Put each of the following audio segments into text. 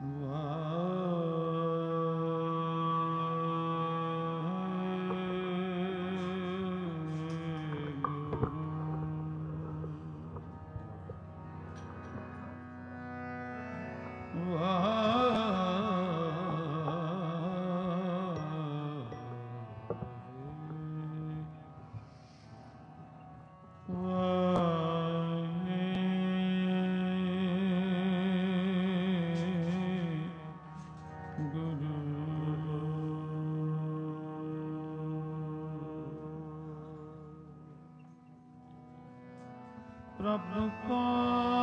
ਪ੍ਰਭੁ ਪਾਸ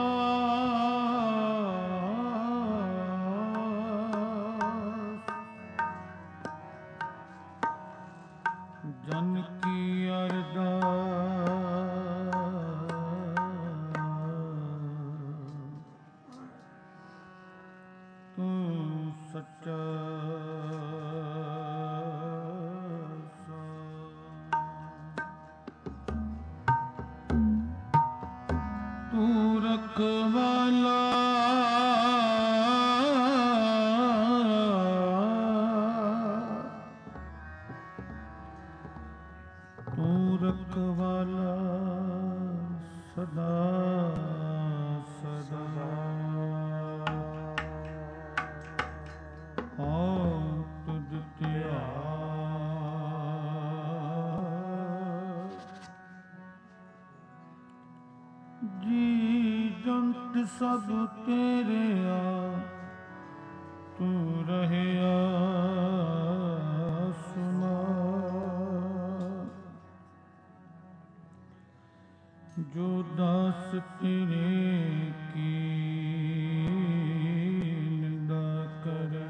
ਜਨ ਕੀ ਅਰਦਾਸ ਤੂੰ ਸੱਚਾ ਤੂੰ ਰਖਵਾਲਾ ਤੂੰ ਰਖਵਾਲਾ ਸਦਾ ਸਦਾ ਆਉ ਤੁਧ ਧਿਆਨ ਜੀ ਜੰਤ ਸਭ ਤੇਰਿਆ ਤੂੰ ਰਹਿਆ ਸੁਨਾ ਜੋ ਦਾਸ ਤੇਰੇ ਕੀ ਨਿੰਦਾ ਕਰੇ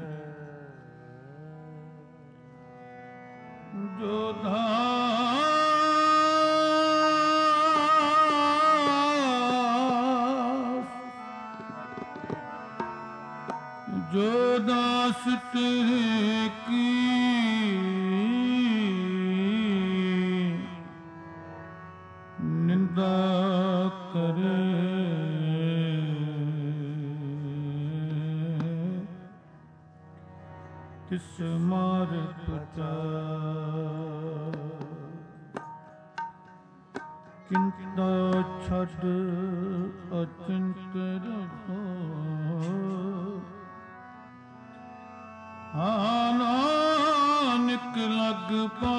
ਜੋ ਜੋ ਦਾਸ ਤੇਰੇ ਕੀ ਨਿੰਦਾ ਕਰੇ ਤਿਸ ਮਾਰ ਪਚਾ ਚਿੰਤਾ ਛੱਡ ਅਚਿੰਤ ਰਹੋ ਨਾਨਕ ਲਗ ਪਾ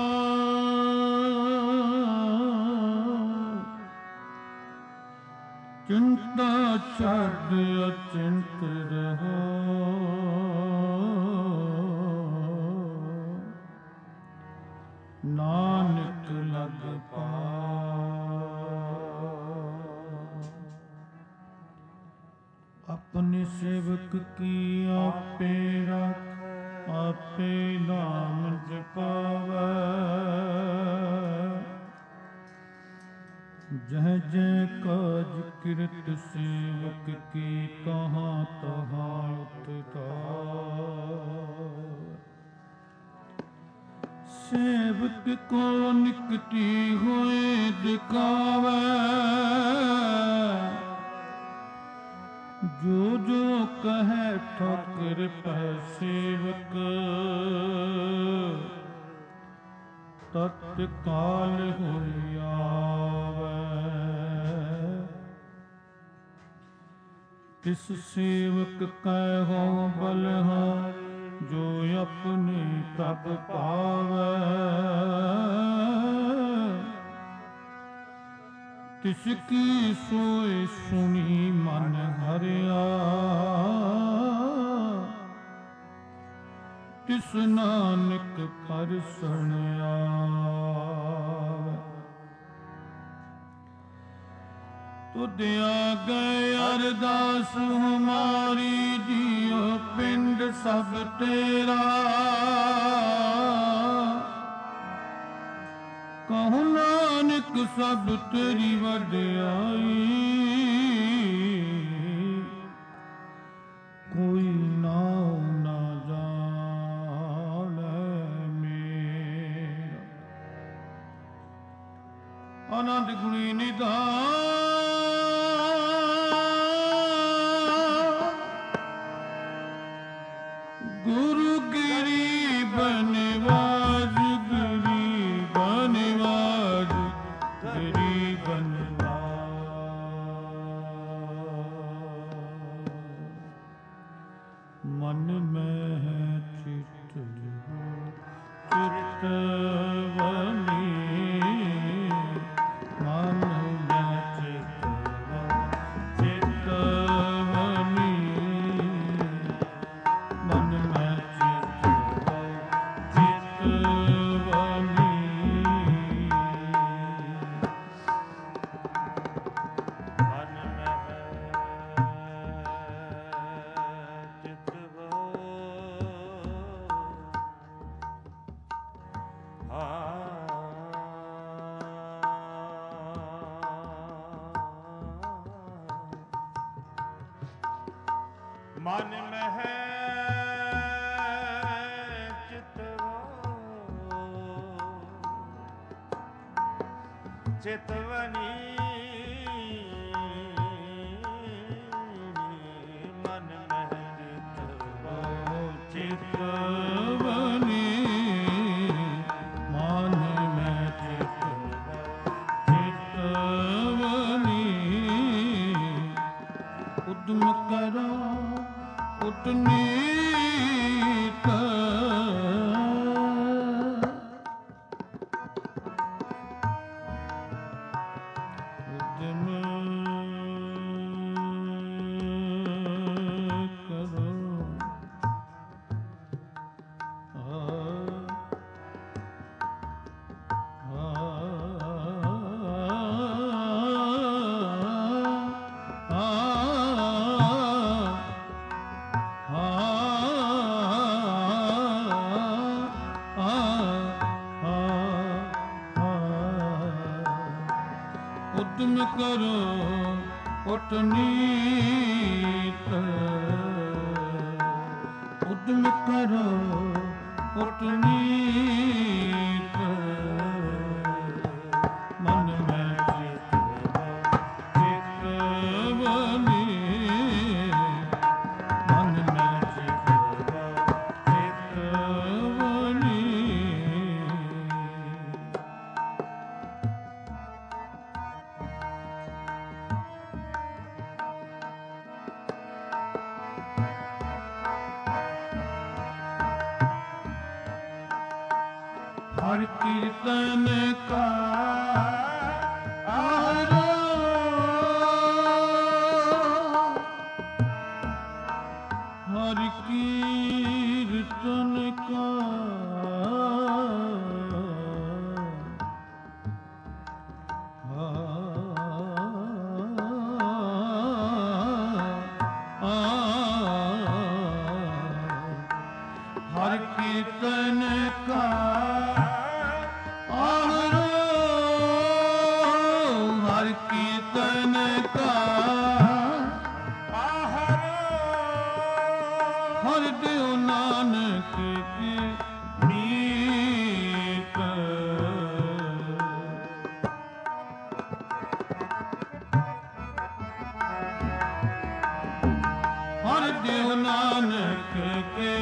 ਚਿੰਤਾ ਛੱਡ ਅਚਿੰਤ ਰਹੋ ਨਾਨਕ ਲਗ ਪਾ ਆਪਣੇ ਸੇਵਕ ਕੀ ਆਪੇ ਰੱਖ ਆਪੇ ਨਾਮ ਜਪਾਵੈ ਜਹ ਜਹ ਕਾਜ ਕਿਰਤ ਸੇਵਕ ਕੀ ਕਹਾਂ ਤਹਾਂ ਉਤਧਾਰ ਸੇਵਕ ਕੋ ਨਿਕਟੀ ਹੋਏ ਦਿਖਾਵੈ ਜੋ ਜੋ ਕਹੈ ਠਾਕੁਰ ਪੈ ਸੇਵਕ ਤਤ ਕਾਲ ਹੋਇ ਆਵੈ ਤਿਸ ਸੇਵਕ ਕੈ ਹੋ ਬਲਹਾਰ ਜੋ ਆਪਣੇ ਪ੍ਰਭ ਪਾਵੈ ਤਿਸ ਕੀ ਸੋਇ ਸੁਣੀ ਮਨ ਹਰਿਆ ਤਿਸ ਨਾਨਕ ਪਰਸਣ ਆਵੈ ਤੁਧ ਆਗੇ ਅਰਦਾਸ ਹਮਾਰੀ ਜੀਉ ਪਿੰਡ ਸਭ ਤੇਰਾ ਕਹੁ ਨਾਨਕ ਸਭ ਤੇਰੀ ਵਡਿਆਈ ਕੋਈ ਨਾਉ ਨਾ ਜਾਣੈ ਮੇਰਾ ਆਨੰਦ ਗੁਣੀ ਨਿਧਾਨ ਮਨ ਮਹਿ ਚਿਤਵੋ ਚਿਤਵਨੀ ਮਨ ਮਹਿ ਚਿਤਵੋ ਚਿਤਵਨੀ ਮਨ ਮਹਿ ਚਿਤਵੋ ਚਿਤਵਨੀ ਉਦਮ ਕਰੋ ਉਤਨੀਤ ਉਦਮ ਕਰੋ ਉਦਮ ਕਰੋ ਉਤਨੀਤ ਉਦਮ ਕਰੋ ਉਤਨੀਤ ਮਨ ਮੈਂ ਚਿਤਵਨੀ ਮਨ ਮੈਂ ਚਿਤਵਨੀ हर कीर्तन का आरो हर कीर्तन का हर कीर्तन का कीर्तन का हर देव नानक की नीत हर देव नानक के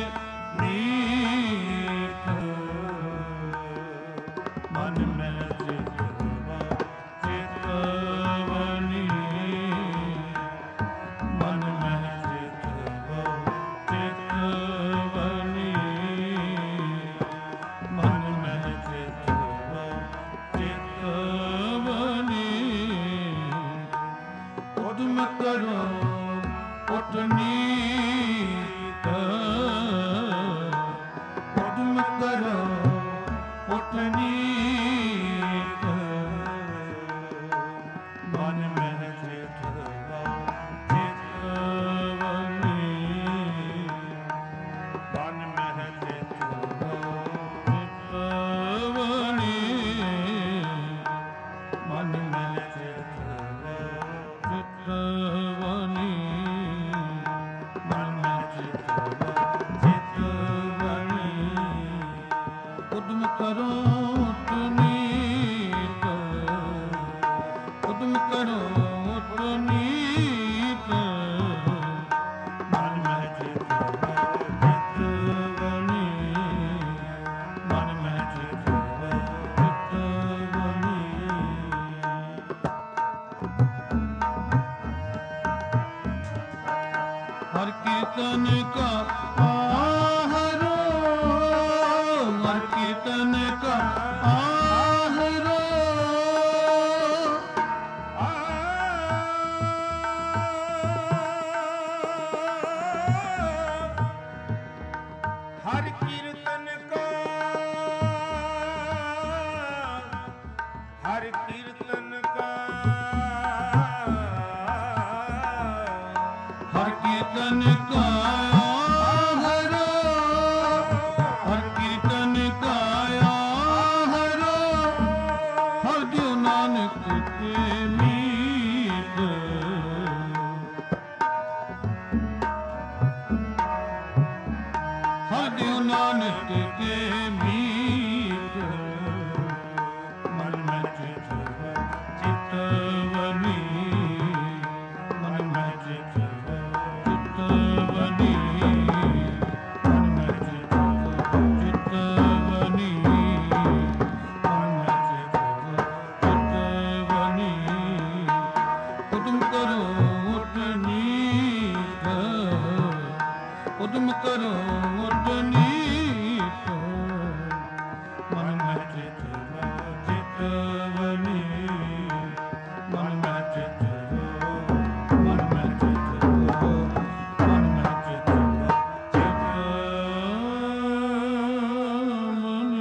नीत मन में करो उतनीत उद्यम करो उतनीत मन में चितवनी मन में चितवनी मन में चितवनी मन में चितवनी उद्यम करो उतनीत उद्यम करो उतनीत मन में चितवनी मन में चितवनी हर कीर्तन का आहरो हर कीर्तन ਹਰ ਕੀਰਤਨ ਗਾਇਆ ਹਰੋ, ਹਰ ਕੀਰਤਨ ਗਾਇਆ ਹਰੋ, ਹਰ ਦਿਓ ਨਾਨਕ ਕੇ ਮੀਤ। ਹਰ ਦਿਓ ਨਾਨਕ ਕੇ ਮੀਤ। ਮਨ ਮੈਂ ਚਿਤਵਨੀ, ਮਨ ਮੈਂ ਚਿਤਵਨੀ, ਮਨ ਮੈਂ ਚਿਤਵਨੀ, ਮਨ ਮੈਂ ਚਿਤਵਨੀ। ਉਦਮ ਕਰੋ ਉਠ ਨੀਤ, ਉਦਮ ਕਰੋ ਉਠ ਨੀਤ। ਮਨ ਮੈਂ ਚਿਤਵਨੀ, ਮਨ ਮੈਂ ਚਿਤਵਨੀ, ਮਨ ਮੈਂ ਚਿਤਵਨੀ, ਮਨ ਮੈਂ ਚਿਤਵਨੀ।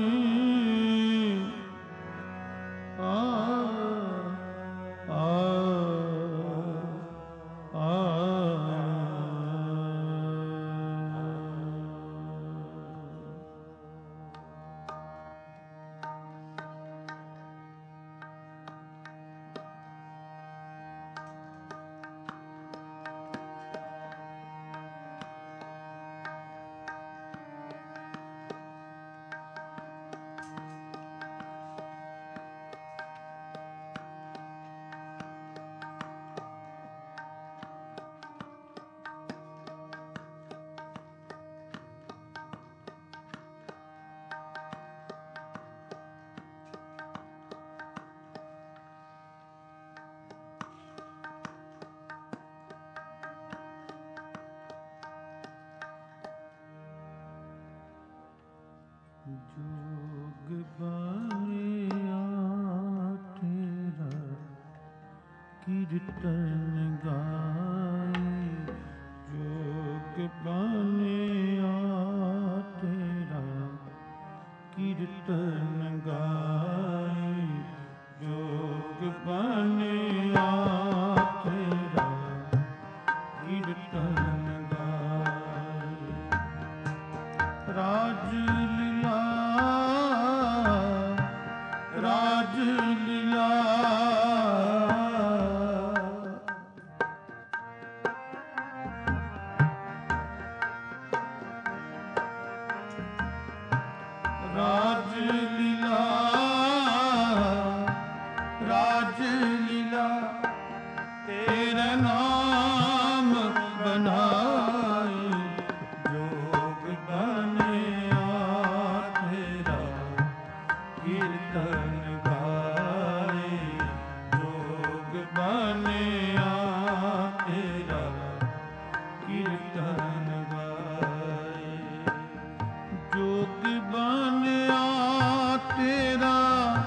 ਜੋਗ ਬਣਿਆ ਤੇਰਾ ਕੀਰਤਨ ਗਾਏ, ਜੋਗ ਬਣਿਆ ਤੇਰਾ ਕੀਰਤਨ ਗਾਏ, ਜੋਗ ਬਣਿਆ ਤੇਰਾ ਕੀਰਤਨ ਗਾਏ। ਰਾਜ ਲੀਲਾ, ਰਾਜ ਲੀਲਾ, ਰਾਜ ਲੀਲਾ, ਰਾਜ ਲੀਲਾ। ਤੇਰਾ ਨਾਮ ਬਣਾਈ, ਜੋਗ ਬਣਿਆ ਤੇਰਾ ਕੀਰਤਨ ਗਾਏ, ਜੋਗ ਬਣਿਆ ਤੇਰਾ ਕੀਰਤਨ ਗਾਏ। ਜੋਗ ਬਣਿਆ ਤੇਰਾ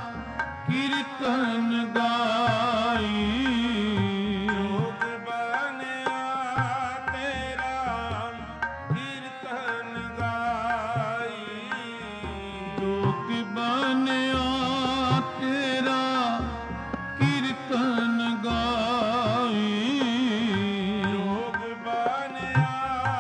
ਕੀਰਤਨ ਗਾਈ, ਜੋਗ ਬਣਿਆ ਤੇਰਾ ਕੀਰਤਨ ਗਾਈ, ਜੋਗ ਬਣਿਆ ਤੇਰਾ ਕੀਰਤਨ ਗਾਈ, ਜੋਗ ਬਣਿਆ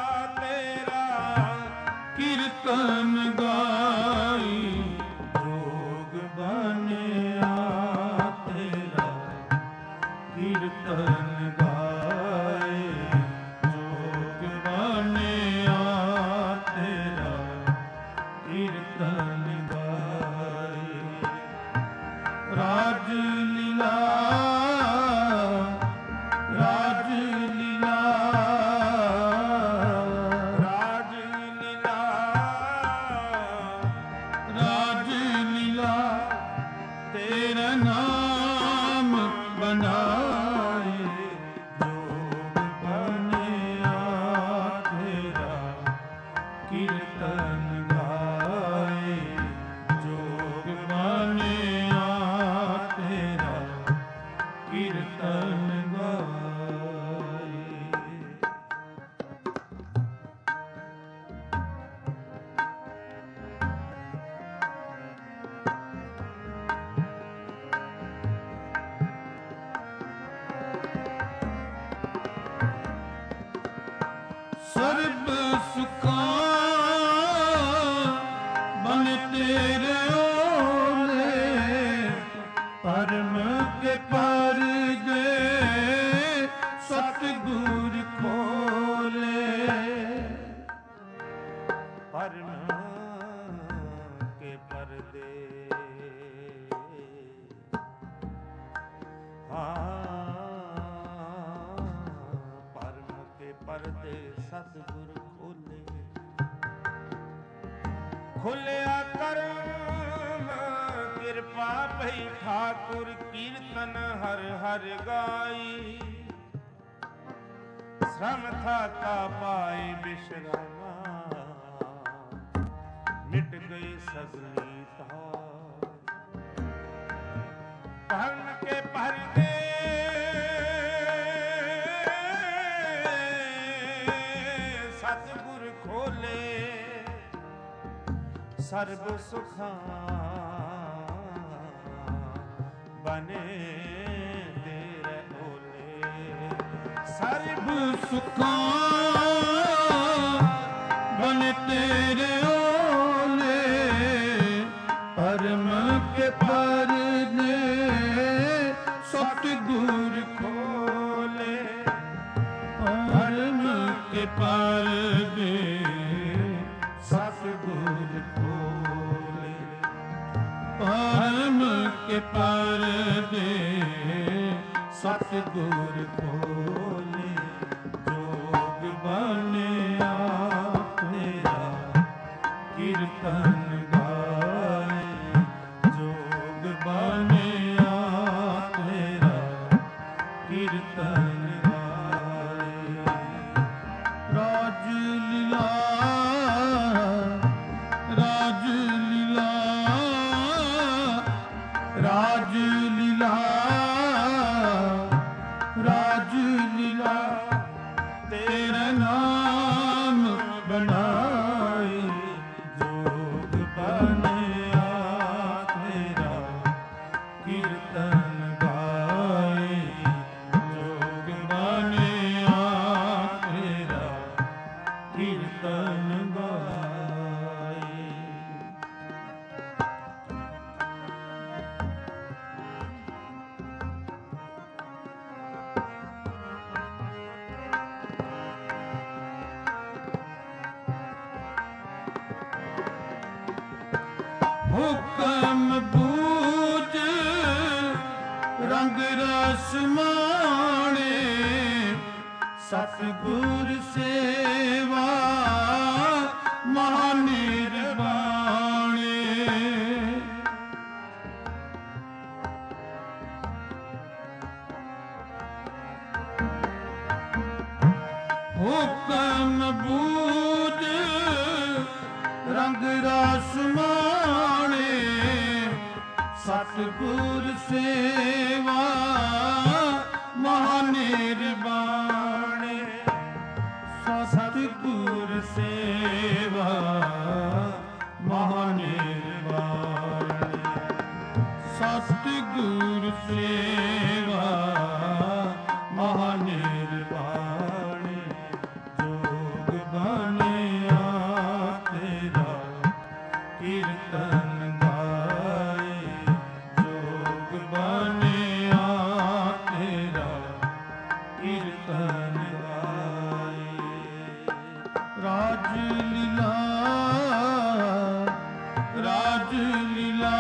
ਸਰਬ ਸੁਖਾਂ ਬਨ ਤੇਰੇ ਓਲੇ, ਪਰਮ ਕੇ ਪਰਦੇ ਸਤਿਗੁਰ ਖੋਲੇ। ਪਰਮ ਕੇ ਪਰਦੇ ਪਰਮ ਕੇ ਪਰਦੇ ਸਤਿਗੁਰ ਖੋਲੇ। ਖੋਲਿਆ ਕਰਮ ਕਿਰਪਾ ਭਈ ਠਾਕੁਰ, ਕੀਰਤਨ ਹਰ ਹਰ ਗਾਈ। ਸ਼ਰਮ ਥਾਤਾ ਪਾਏ ਬਿਸ਼ਰਾਮਾ, ਮਿਟ ਗਈ ਸਗਲੀ ਤਾਰ। ਪਰਮ ਕੇ ਪਰਦੇ ਸਤਿਗੁਰ ਖੋਲੇ, ਸਰਬ ਸੁਖਾਂ ਬਨੇ ਤੇਰੇ ਓਲੇ। ਸਰਬ ਸੁਖਾਂ ਬਨ ਤੇਰੇ ਓਲੇ, ਪਰਮ ਕੇ ਪਰਦੇ ਸਤਿਗੁਰ ਖੋਲੇ। ਪਰਮ ਕੇ ਪਰਦੇ ਸਤਿਗੁਰ ਖੋਲੇ। ਪਰਮ ਕੇ ਪਰਦੇ ਸਤਿਗੁਰ ਖੋਲੇ। ਜੋਗ ਬਣਿਆ ਤੇਰਾ ਕੀਰਤਨ ਗਾਏ, ਜੋਗ ਬਣਿਆ ਤੇਰਾ ਕੀਰਤਨ ਗਾਏ। ਰਾਜ ਲੀਲਾ ਰਾਜ ਲੀਲਾ ਰਾਜ ਲੀਲਾ ਰਾਜ ਲੀਲਾ, ਤੇਰਾ ਨਾਮ ਬਣਾਈ। ਜੋਗ ਬਣਿਆ ਤੇਰਾ ਕੀਰਤਨ ਗਾਏ, ਜੋਗ ਬਣਿਆ ਤੇਰਾ ਕੀਰਤਨ ਗਾਏ। ਹੁਕਮ ਬੂਝ ਰੰਗ ਰਸ ਮਾਣੇ, ਸਤਿਗੁਰ ਸੇਵਾ ਮਹਾ ਨਿਰਵਾਣੇ। ਹੁਕਮ ਬੂਝ ਰੰਗ ਰਸ ਮਾਣੇ, ਸਤਿਗੁਰ ਸੇਵਾ ਮਹਾ ਨਿਰਵਾਣੇ। ਸਤਿਗੁਰ ਸੇਵਾ ਮਹਾ ਨਿਰਵਾਣੇ। ਸਤਿਗੁਰ ਸੇਵਾ ਮਹਾ ਨਿਰਵਾਣੇ। ਜੋਗ ਬਣਿਆ ਤੇਰਾ ਕੀਰਤਨ ਗਾਏ, ਜੋਗ ਬਣਿਆ ਤੇਰਾ ਕੀਰਤਨ ਗਾਏ। ਰਾਜ ਲੀਲਾ ਰਾਜ ਲੀਲਾ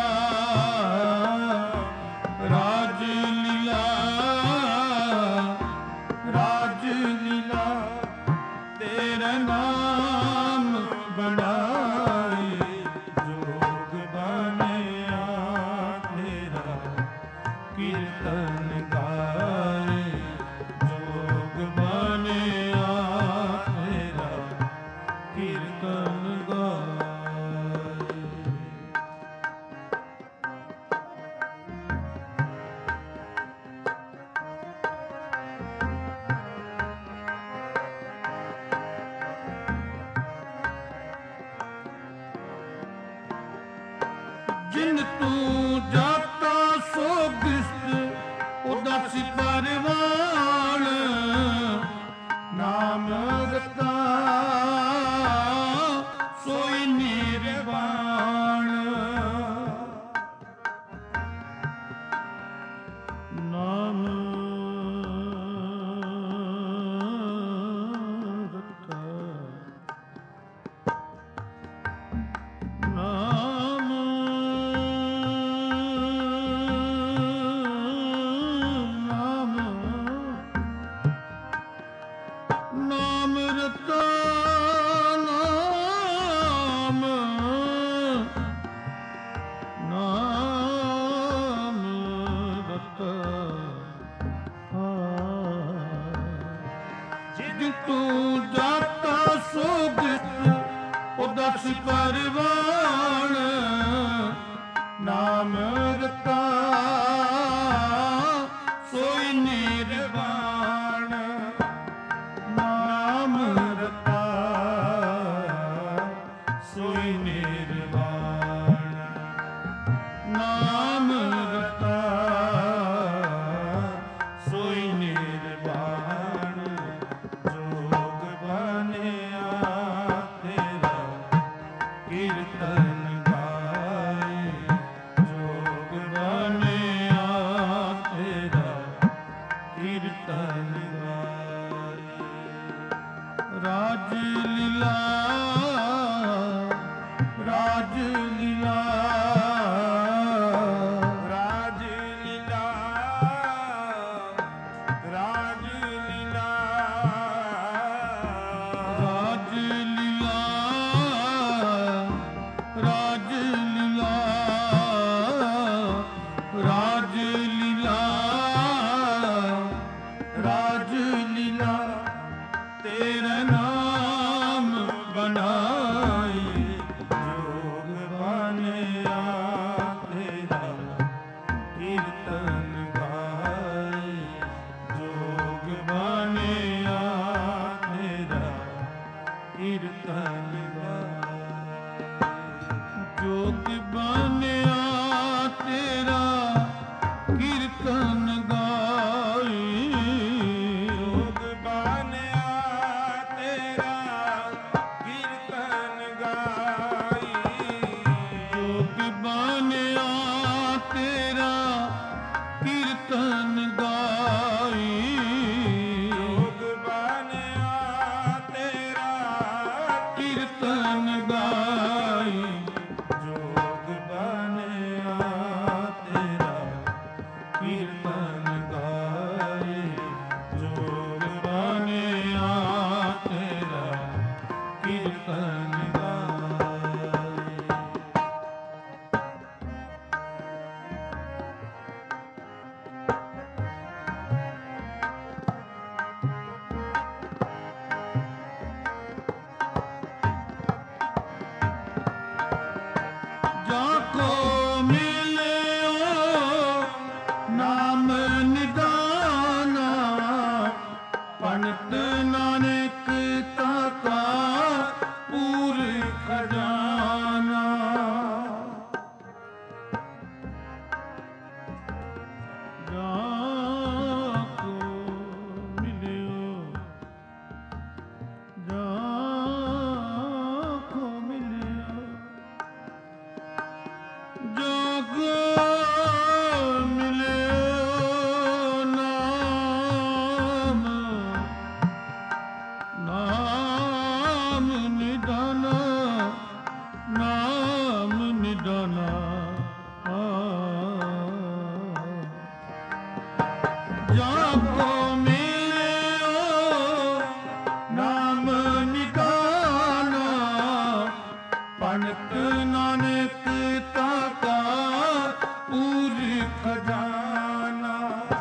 ਰਾਜ ਲੀਲਾ ਰਾਜ ਲੀਲਾ, ਤੇਰਾ ਨਾਮ ਬਣਾਏ। ਜੋਗ ਬਣਿਆ ਤੇਰਾ ਕੀਰਤਨ ਗਾਏ, ਜੋਗ ਬਣਿਆ ਤੇਰਾ ਕੀਰਤਨ ਗਾਏ। ਜਿਨ ਤੂੰ ਜਾਤਾ ਸੋ ਗ੍ਰਿਸ਼ਟ ਉਦਾਸੀ ਪਰਵਾਣ, ਨਾਮ ਰਤਾ ਰਤਾ ਨਾਮ ਨਾਮ ਰਤਾ ਜਿਨ ਤੂੰ ਜਾਤਾ ਸੋਗਿਤ ਉਦਸ ਪਰਵਾਣ ਨਾਮ ਰਤਾ ਸੋਈ ਨਿਰਵਾਣ ਨਾਮ ਰਤਾ ਸੋਈ ਨਿਰਵਾਣ ਨਾਮ ਰਤਾ ਸੋਈ ਨਿਰਵਾਣ ਜੋਗ ਬਣਿਆ ਤੇਰਾ ਕੀਰਤਨ ਗਾਏ ਜੋਗ ਬਣਿਆ ਤੇਰਾ ਕੀਰਤਨ ਗਾਏ ਰਾਜ ਲੀਲਾ ਰਾਜ ਲੀਲਾ ਰਾਜ ਲੀਲਾ ਰਾਜ ਲੀਲਾ ਰਾਜ ਲੀਲਾ ਰਾਜ ਲੀਲਾ ਰਾਜ ਲੀਲਾ ਰਾਜ ਲੀਲਾ ਤੇਰਾ ਨਾਮ ਬਣਾਈ ਜੋਗ ਬਣਿਆ ਤੇਰਾ ਕੀਰਤਨ ਗਾਏ ਜੋਗ ਬਣਿਆ ਤੇਰਾ ਕੀਰਤਨ ਗਾਏ ਜੋਗ ਬਣਿਆ ਤੇਰਾ ਕੀਰਤਨ ਗਾਈ ਜੋਗ ਬਣਿਆ ਤੇਰਾ ਕੀਰਤਨ ਗਾਈ ਜੋਗ ਬਣਿਆ ਤੇਰਾ ਕੀਰਤਨ ਗਾਈ ਜੋਗ ਬਣਿਆ ਤੇਰਾ ਕੀਰਤਨ ਗਾਈ ਜੋਗ ਬਣਿਆ ਤੇਰਾ ਕੀਰਤਨ ਗਾਏ ਜੋਗ ਬਣਿਆ ਤੇਰਾ ਕੀਰਤਨ ਗਾਈ ਜਾਕੋ ਮਿਲਿਓ ਨਾਮ ਨਿਦਾਨਾ ਪੰਡਤ ਨਾਨਕ ਤਾਕਾ ਪੂਰ ਖਜ਼ਾਨਾ ਜਾਕੋ ਮਿਲਿਓ ਜਾਕੋ ਮਿਲਿਓ ਜੋਗ ਮਿਲਿਓ ਨਾਮ ਨਾਮ ਨਿਦਾਨਾ ਨਾਮ ਨਿਦਾਨਾ ਜਾਕੋ ਮਿਲਿਓ ਨਾਮ ਨਿਦਾਨਾ ਪੰਡਤ ਨਾਨਕ ਤਾਕਾ ਪੂਰ ਖਜ਼ਾਨਾ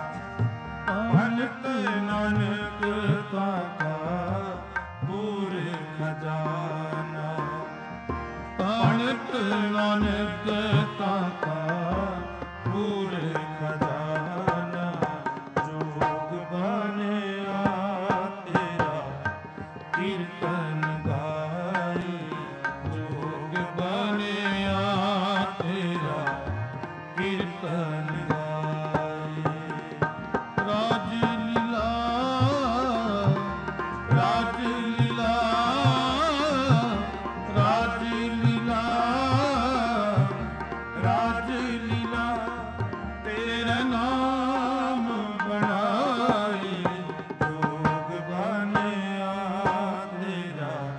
ਪੰਡਤ ਨਾਨਕ ਤਾਕਾ ਪੂਰ ਖਜ਼ਾਨਾ ਪੰਡਤ ਨਾਨਕ ਤਾਕਾ ਪੂਰ ਖਜ਼ਾਨਾ ਜੋਗ ਬਣਿਆ ਤੇਰਾ ਕੀਰਤਨ ਗਾਏ ਜੋਗ ਬਣਿਆ ਤੇਰਾ ਕੀਰਤਨ ਗਾਏ ਰਾਜ ਲੀਲਾ ਰਾਜ ਲੀਲਾ ਰਾਜ ਲੀਲਾ ਰਾਜ ਲੀਲਾ ਤੇਰਾ ਨਾਮ ਬਣਾਈ ਜੋਗ ਬਣਿਆ ਤੇਰਾ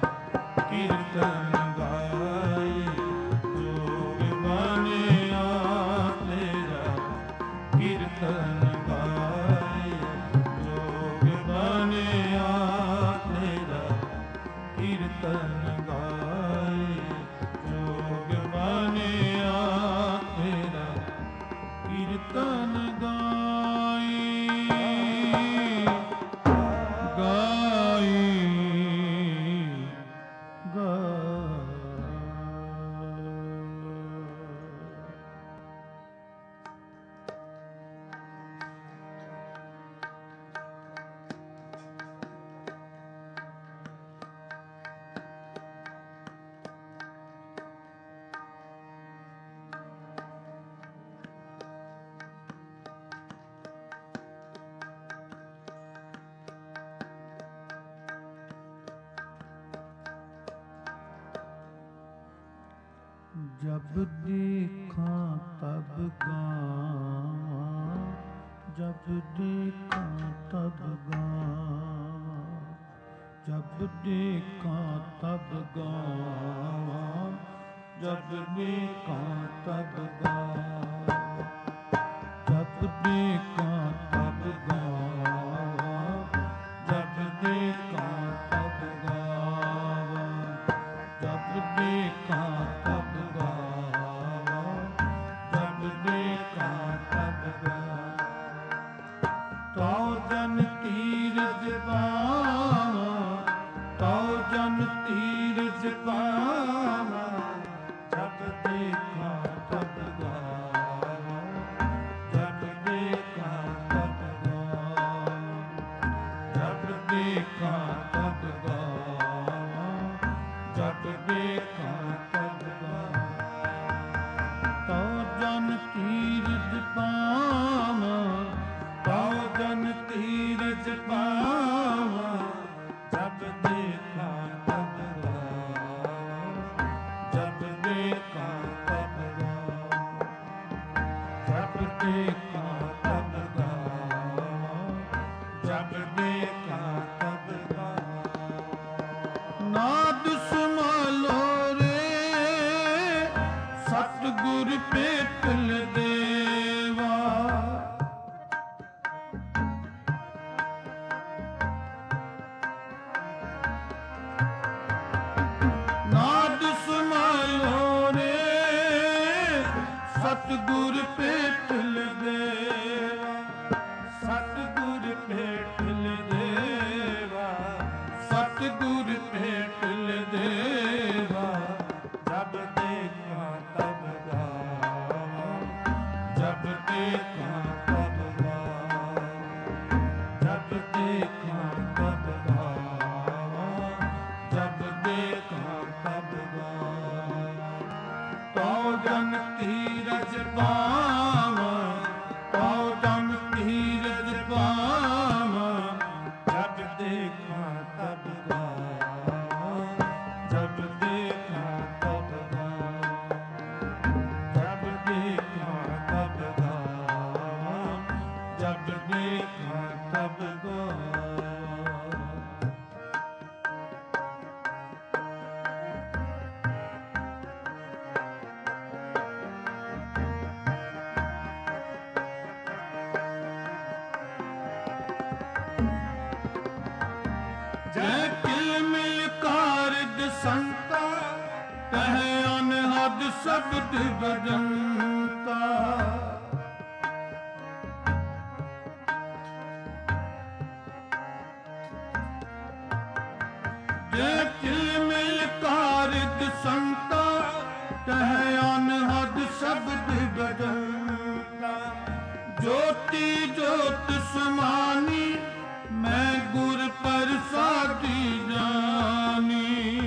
जब देखा तब गावां, जब देखा तब गावां, जब देखा तब गावां, जब देखा तब गावां, जब देखा तब गावां, जब देखा तब गावां, जब देखा तब गावां, जब देखा तब गावां। तो जन तीरथ पावां, तो जन तीरथ पावां, जब देखा तब गावां, जब देखा तब गावां, जब देखा तब गावां, जब देखा तब गावां। तो जन तीरथ पावां, तो जन तीरथ पावां, जब देखा तब गावां, जब देखा तब गावां, जब देखा तब गावां, जब देखा तब गावां। नाद समालो रे सतगुर पेटल देवा, नाद समालो रे सतगुर पेटल देवा, सतगुर पेटल देवा, सतगुर पेटल देवा। जब देखा तब गावां, जब देखा तब गावां, जब देखा तब गावां, जब देखा तब गावां। तो जन तीरथ पावां, तो जन तीरथ पावां, जब देखा तब गावां, जब देखा तब गावां, जब देखा तब गावां, जब देखा तब गावां। जय किल मिल कारज संता, कह अनहद शब्द बदंता। जय किल मिल कारज संता, कह अनहद शब्द बदंता। ज्योति ज्योत समानी, मैं गुर प्रसादी जानी।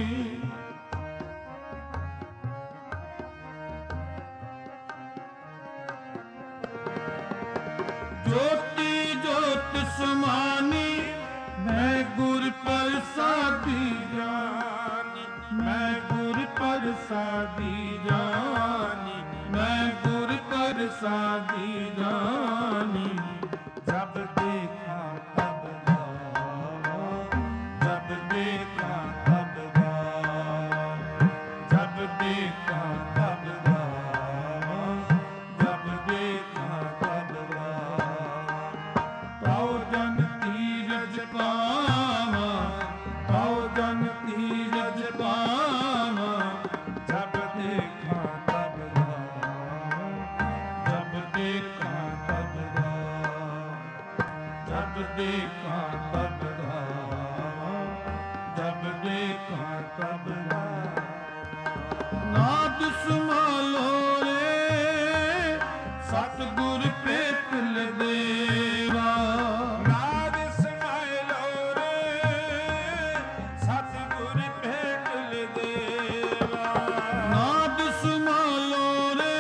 ज्योति ज्योत समानी, मैं गुर प्रसादी जानी, मैं गुर प्रसादी जानी, मैं गुर प्रसादी जानी। जब देखा तब गावां, जब देखा तब गावां, जब देखा तब गावां, जब देखा तब गावां। तो जन तीरथ पावां, तो जन तीरथ पावां, जब देखा तब गावां, जब देखा तब गावां, जब देखा तब गावां, जब देखा तब गावां। नाद समालो रे सतगुर पेटल देवा, नाद समालो रे सतगुर पेटल देवा, नाद समालो रे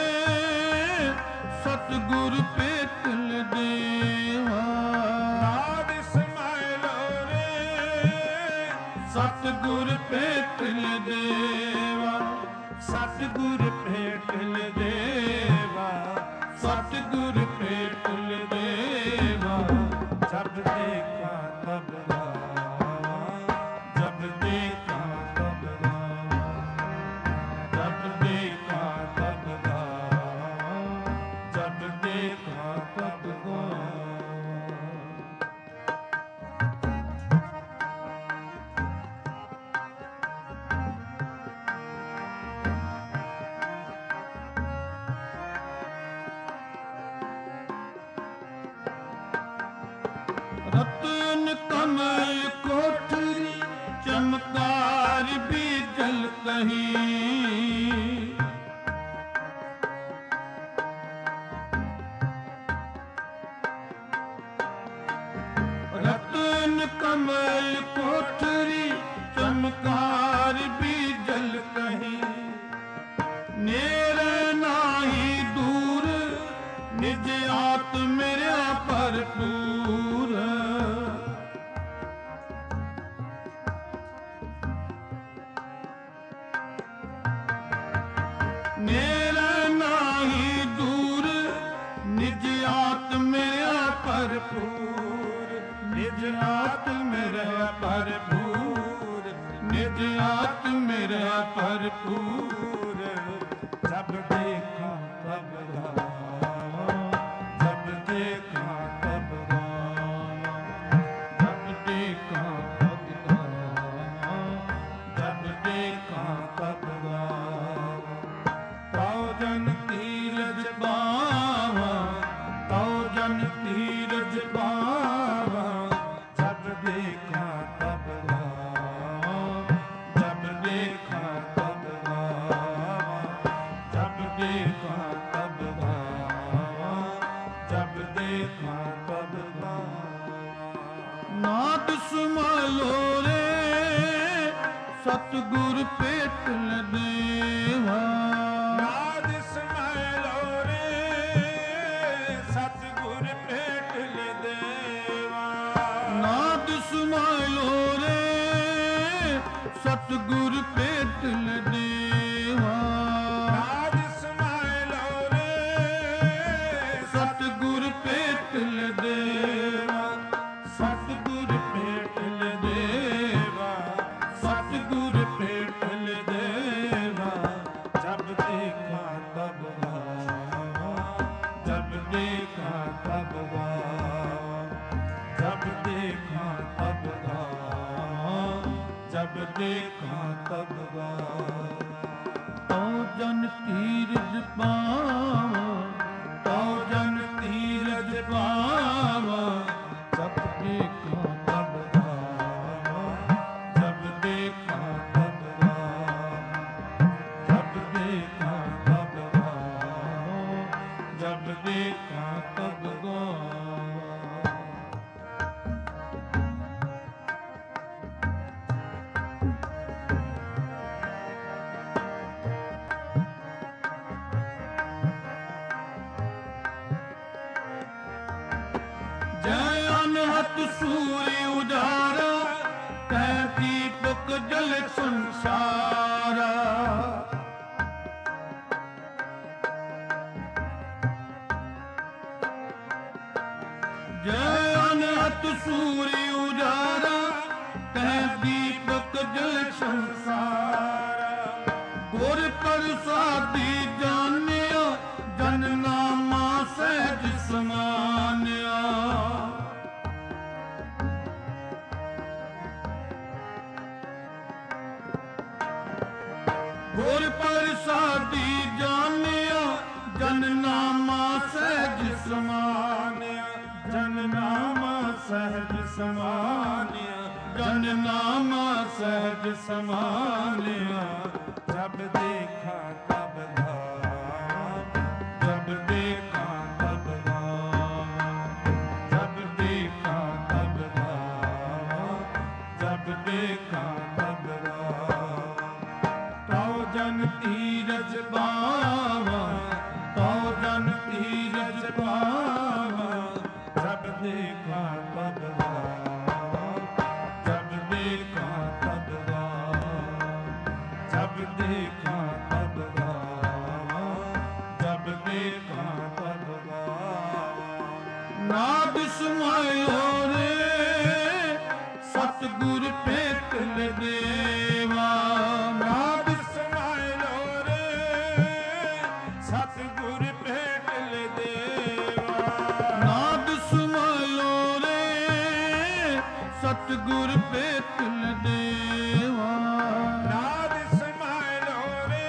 सतगुर पेटल देवा, नाद समालो रे सतगुर पेटल देवा। ਸਤਿਗੁਰ ਭੇਟਲ ਦੇਵਾ, ਸਤਿਗੁਰ ਭੇਟਲ ਦੇਵਾ, ਜਬ ਦੇਖਾ ਤਬ ਗਾਵਾ, ਜਬ ਦੇਖਾ ਤਬ ਗਾਵਾ, ਜਬ ਦੇਖਾ ਤਬ ਗਾਵਾ, ਜਬ ਦੇਖਾ ਤਬ ਗਾਵਾ। ਰਤਨ ਕਮਲ ਕੋਠਰੀ ਚਮਕਾਰ ਬੀਜਲ ਕਹੀ, ਰਤਨ ਕਮਲ ਕੋਠਰੀ ਚਮਕਾਰ ਬੀਜਲ ਕਹੀ, ਨੇੜੇ ਨਾਹੀ ਦੂਰ ਨਿਜ ਆਤ ਮੇਰਾ ਭਰਪੂਰ, ਨੇੜੇ ਨਾਹੀ ਦੂਰ ਨਿਜ ਆਤ ਮੇਰਾ ਭਰਪੂਰ, ਨਿਜ ਆਤ ਮੇਰਾ ਭਰਪੂਰ, ਨਿਜ ਆਤ ਮੇਰਾ ਭਰਪੂਰ, ਜਬ ਦੇਖਾ ਤਬ ਗਾਵਾ, ਜਬ ਦੇਖਾ ਤਬ ਗਾਵਾ, ਜਬ ਦੇਖਾਂ ਤਬ ਗਾਵਾਂ, ਜਬ ਦੇਖਾ ਤਬ ਗਾਵਾ। ਤਉ ਜਨ ਧੀਰਜ ਪਾਵਾ, ਤਉ ਜਨ ਧੀਰਜ ਪਾਵਾ, ਜਬ ਦੇਖਾ ਤਬ ਗਾਵਾ, ਜਬ ਦੇਖਾ ਤਬ ਗਾਵਾ, ਜਬ ਦੇਖਾ ਤਬ ਗਾਵਾ, ਜਬ ਦੇਖਾ ਤਬ ਗਾਵਾ। ਨਾਦ ਸੁਮਾਲੋ ਰੇ ਸਤਿਗੁਰ ਭੇਟਲ ਦੇਵਾ, ਨਾਦ ਸਮਾਇਲੋ ਰੇ ਸਤਿਗੁਰ ਭੇਟਲ ਦੇਵਾ, ਨਾਦ ਸੁਮਾਲੋ ਰੇ ਸਤਿਗੁਰ ਭੇਟਲ ਦੇਵਾ, ਨਾਦ ਸਮਾਇਲੋ ਰੇ ਸਤਿਗੁਰ ਭੇਟਲ ਦੇਵਾ, ਸਤਿਗੁਰ ਭੇਟਲ ਦੇਵਾ, ਸਤਿਗੁਰ ਭੇਟਲ ਦੇਵਾ, ਜਬ ਦੇਖਾ ਤਬ ਗਾਵਾ, ਜਬ ਦੇਖਾ ਤਬ ਗਾਵਾ, ਜਬ ਦੇਖਾ ਤਬ ਗਾਵਾ, ਜਬ ਦੇਖਾ ਤਬ ਗਾਵਾ। ਤਉ ਜਨ ਧੀਰਜ ਪਾਵਾ, ਤਉ ਜਨ ਧੀਰਜ ਪਾਵਾ, ਜਬ ਦੇਖਾਂ ਤਬ ਗਾਵਾ, ਜਬ ਦੇਖਾ ਤਬ ਗਾਵਾ, ਜਬ ਦੇਖਾ ਤਬ ਗਾਵਾ, ਜਬ ਦੇਖਾ ਤਬ ਗਾਵਾ। ਜੈ ਅਨਹਤ ਸੂਰਿ ਉਜਾਰਾ, ਤੈ ਦੀਪਕ ਜਲ ਸੰਸਾਰਾ, ਜੈ ਅਨਹਤ ਸੂਰਿ ਉਜਾਰਾ, ਤੈ ਦੀਪਕ ਜਲ ਸੰਸਾਰਾ, ਗੁਰ ਪ੍ਰਸਾਦੀ ਜਾਣਿਆ, ਜਨ ਨਾਮਾ ਸਹਿਜ ਸਮਾਨਿਆ, ਗੁਰ ਪ੍ਰਸਾਦੀ ਜਾਣਿਆ, ਜਨ ਨਾਮਾ ਸਹਿਜ ਸਮਾਨਿਆ, ਜਨ ਨਾਮਾ ਸਹਿਜ ਸਮਾਨਿਆ, ਜਨ ਨਾਮਾ ਸਹਿਜ ਸਮਾਨਿਆ, ਜਬ ਦੇਖਾ ਤਬ ਗਾਵਾ, ਜਬ ਦੇਖਾ ਤਬ ਗਾਵਾ, ਜਬ ਦੇਖਾ ਤਬ ਗਾਵਾ, ਜਬ ਦੇਖਾ ਤਬ ਗਾਵਾ। ਤਉ ਜਨ ਧੀਰਜ ਪਾਵਾ, ਤਉ ਜਨ ਧੀਰਜ ਪਾਵਾ, ਜਬ ਦੇਖਾ ਤਬ ਗਾਵਾ, ਜਬ ਦੇਖਾ ਤਬ ਗਾਵਾ, ਜਬ ਦੇਖਾ ਤਬ ਦੇਵਾ। ਨਾਦ ਸਮਾਇਲੋ ਰੇ ਸਤਿਗੁਰ ਭੇਟ ਲੈ ਦੇਵਾ। ਨਾਦ ਸਮਾਇਲੋ ਰੇ ਸਤਿਗੁਰ ਭੇਟ ਲੈ ਦੇਵਾ। ਨਾਦ ਸਮਾਇਲੋ ਰੇ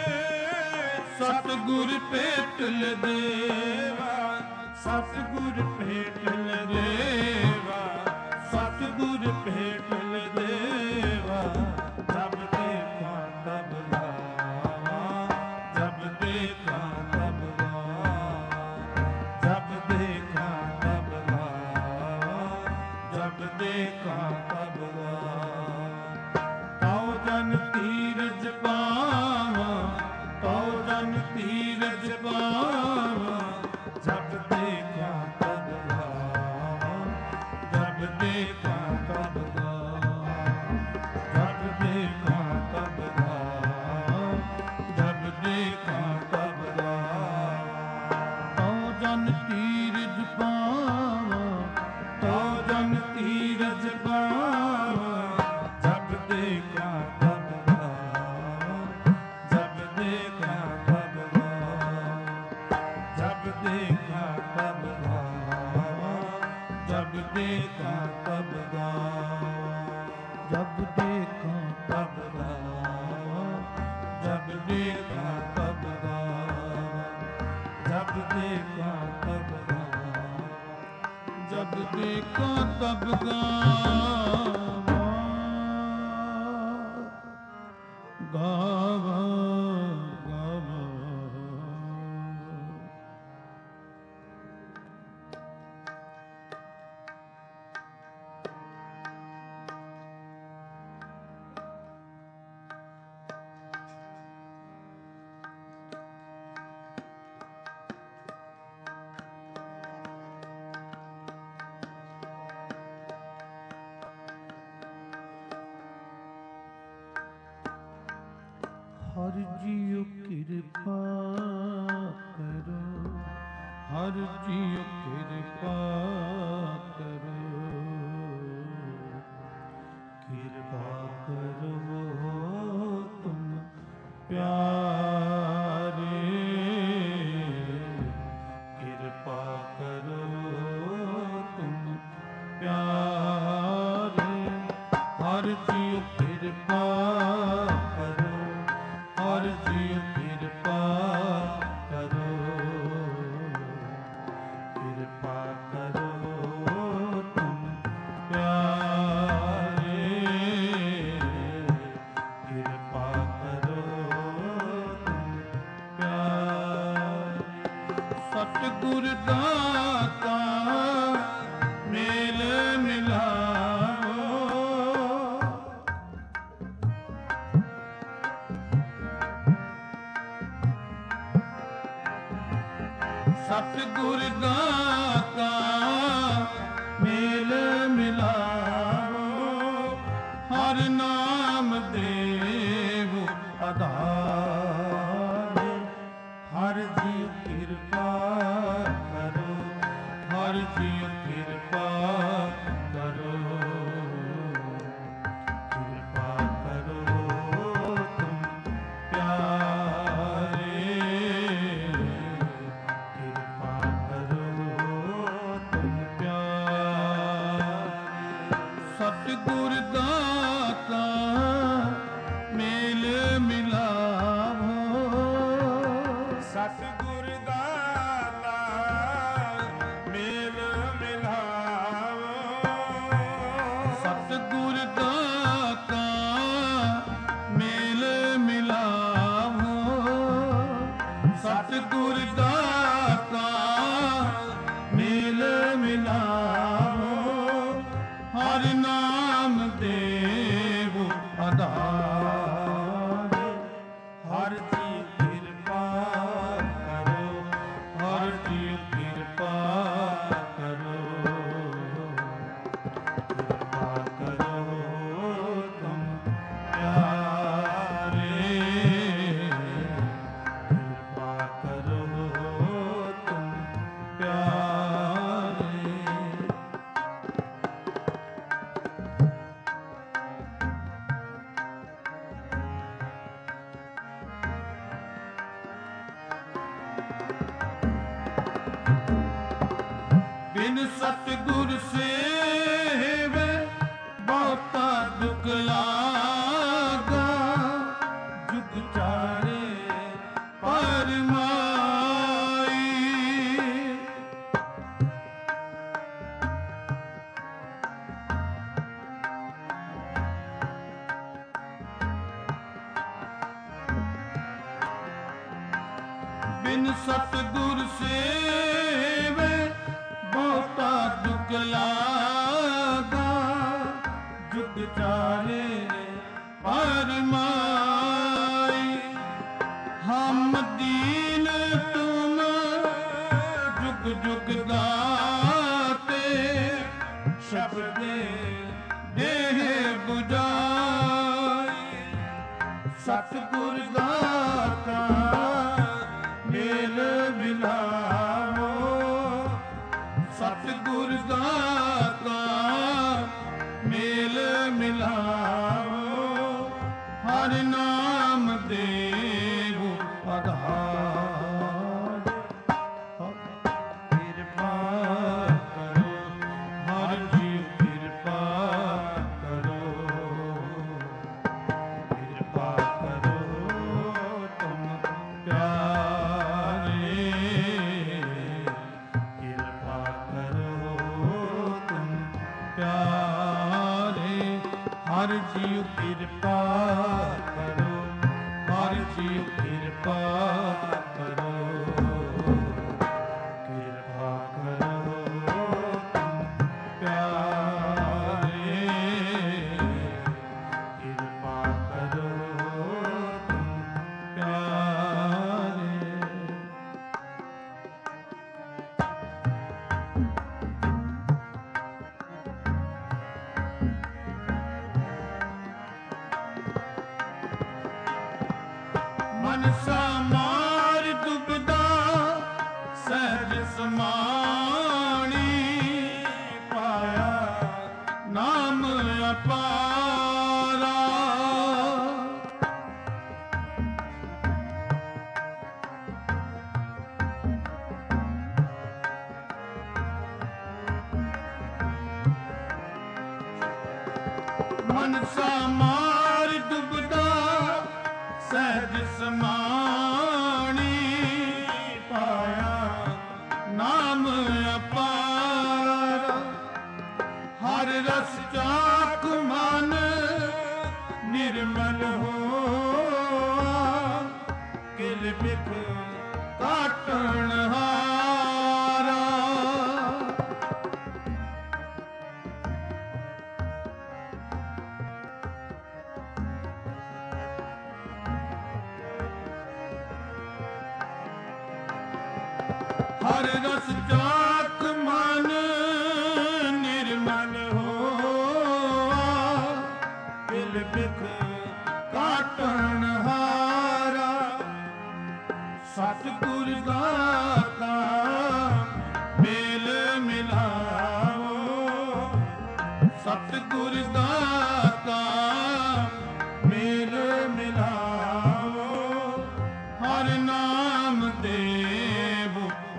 ਸਤਿਗੁਰ ਭੇਟ ਲੈ ਦੇਵਾ। ਸਤਿਗੁਰ ਭੇਟ ਲੈ ਦੇਵਾ। ਸਤਿਗੁਰ ਭੇਟ ਲੈ ਦੇਵਾ। ਜਬ ਦੇਖਾਂ ਤਬ ਗਾਵਾਂ। ਜਬ ਦੇਖਾਂ ਤਬ ਗਾਵਾਂ। ਜਬ ਦੇਖਾਂ ਤਬ ਗਾਵਾਂ। ਜਬ ਦੇਖਾਂ ਤਬ ਗਾਵਾਂ। ਤਉ ਜਨ ਤੀਰਜ ਪਾਵਾਂ। ਤਉ ਜਨ ਤੀਰਜ ਪਾਵਾਂ। ਜਬ ਦੇਖਾਂ ਤਬ ਗਾਵਾਂ। ਜਬ ਦੇਖਾਂ ਤਬ ਗਾਵਾਂ। ਜਬ ਦੇਖਾਂ ਤਬ ਗਾਵਾਂ। ਜਬ ਦੇਖਾਂ ਤਬ ਗਾਵਾਂ। ਤਉ ਜਨ ਤੀਰਜ ਪਾਵਾਂ। ਤਉ ਜਨ ਤੀਰਜ ਪਾਵਾਂ। ਜਬ ਦੇਖਾਂ ਤਬ ਗਾਵਾਂ। ਜਬ ਦੇਖਾਂ ਤਬ ਗਾਵਾਂ। ਜਬ ਦੇਖਾਂ ਤਬ ਗਾਵਾਂ। ਜਬ ਦੇਖਾਂ ਤਬ ਗਾਵਾਂ। ਜਬ ਦੇਖਾਂ ਤਬ ਗਾਵਾਂ। ਜਬ ਦੇਖਾਂ ਤਬ ਗਾਵਾਂ। ਜਬ ਦੇਖਾਂ ਤਬ ਗਾਵਾਂ। ਜਬ ਦੇਖਾਂ ਤਬ ਗਾਵਾਂ। ਗਾਵਾਂ ਗਾਵਾਂ। ਹਰਿ ਜੀਉ ਕਿਰਪਾ ਕਰੋ। ਹਰਿ ਜੀਉ ਕਿਰਪਾ ਕਰੋ। ਕਿਰਪਾ ਕਰੋ ਤੁਮ ਪਿਆਰੇ। ਕਿਰਪਾ ਕਰੋ ਤੁਮ ਪਿਆਰੇ। ਹਰਿ ਜੀਉ ਕਿਰਪਾ ਕਰੋ। ਹਰਿ ਜੀਉ ਕਿਰਪਾ ਕਰੋ। ਕਿਰਪਾ ਕਰੋ ਤੁਮ ਪਿਆਰੇ। ਕਿਰਪਾ ਕਰੋ ਤੁਮ ਪਿਆਰੇ। ਸਤਿਗੁਰ ਦਾਤਾ ਮੇਲ ਮਿਲਾਵੋ। ਸਤਿਗੁਰ ਦਾਤਾ ਮੇਲ ਮਿਲਾਵੋ। ਹਰ ਨਾਮ ਦੇਵ ਆਧਾਰ। ਹਰਿ ਜੀਉ ਕਿਰਪਾ ਕਰੋ। ਹਰਿ ਜੀਉ ਕਿਰਪਾ ਕਰੋ। ਕਿਰਪਾ ਕਰੋ ਤੁਮ ਪਿਆਰੇ। ਕਿਰਪਾ ਕਰੋ ਤੁਮ ਪਿਆਰੇ। ਸਤਿਗੁਰ ਦਾਤਾ ਮੇਲ ਮਿਲਾਵੋ। ਬਿਨ ਸਤਿਗੁਰ ਸੇਵੈ ਬਹੁਤਾ ਦੁਖ ਲਾਗਾ, ਜੁਗ ਚਾਰੇ ਪਰਮਾਈ। ਬਿਨ ਸਤਿਗੁਰ ਸੇਵੈ ਬਹੁਤਾ ਦੁਖ ਲਾਗਾ, ਜੁਗ ਚਾਰੇ ਪਰਮਾਈ। ਹਮ ਦੀਨ ਤੁਮ ਜੁਗ ਜੁਗ ਦਾਤੇ, ਸ਼ਬਦੇ ਦੇਹ 부ਜਾਈ। ਸਤਿਗੁਰ ਦਾਤਾ ਮੇਲ ਮਿਲਾਵੋ, ਸਤਿਗੁਰ ਦਾਤਾ ਮੇਲ ਮਿਲਾਵੋ, ਹਰਿ ਨਾਮ ਦੇਵ ਆਧਾਰ। ਕਿਰਪਾ ਕਰੋ ਹਰਿ ਜੀ ਕਿਰਪਾ ਕਰੋ, ਕਿਰਪਾ ਕਰੋ ਤੁਮ ਪਿਆਰੇ। ਕਿਰਪਾ ਕਰੋ ਤੁਮ ਪਿਆਰੇ ਹਰਿ ਜੀ ਕਿਰਪਾ ਕਰੋ, ਹਰਿ ਜੀ ਕਿਰਪਾ ਕਰੋ, ਕਿਰਪਾ ਕਰੋ ਤੁਮ ਪਿਆਰੇ। ਕਿਰਪਾ ਕਰੋ ਤੁਮ ਪਿਆਰੇ ਮਨਸਾ ਮਾਰ ਦੁਬਦਾ ਸਹਿਜ ਸਮਾਣੀ, ਪਾਇਆ ਨਾਮ ਅਪਾਰਾ। ਮਨਸਾ ਮਾਰ ਦੁਬਦਾ ਸਹਿਜ ਸਮਾਣੀ, ਪਾਇਆ ਨਾਮ ਅਪਾਰਾ। ਹਰ ਰਸ ਚਾਖ ਮਨ ਨਿਰਮਲ ਹੋਆ, ਕਿਲ ਬਿਖ ਕਾਟਣ ਹਾਰਾ। ਹਰ ਰਸ ਚਾਖ ਮਨ ਨਿਰਮਲ ਹੋਆ, ਕਿਲ ਬਿਖ ਕਾਟਣ ਹਾਰਾ। ਸਤਿਗੁਰ ਦਾਤਾ ਮੇਲ ਮਿਲਾਵੋ, ਸਤਿਗੁਰ ਦਾਤਾ ਮੇਲ ਮਿਲਾਵੋ, ਹਰਿ ਨਾਮ ਦੇਵ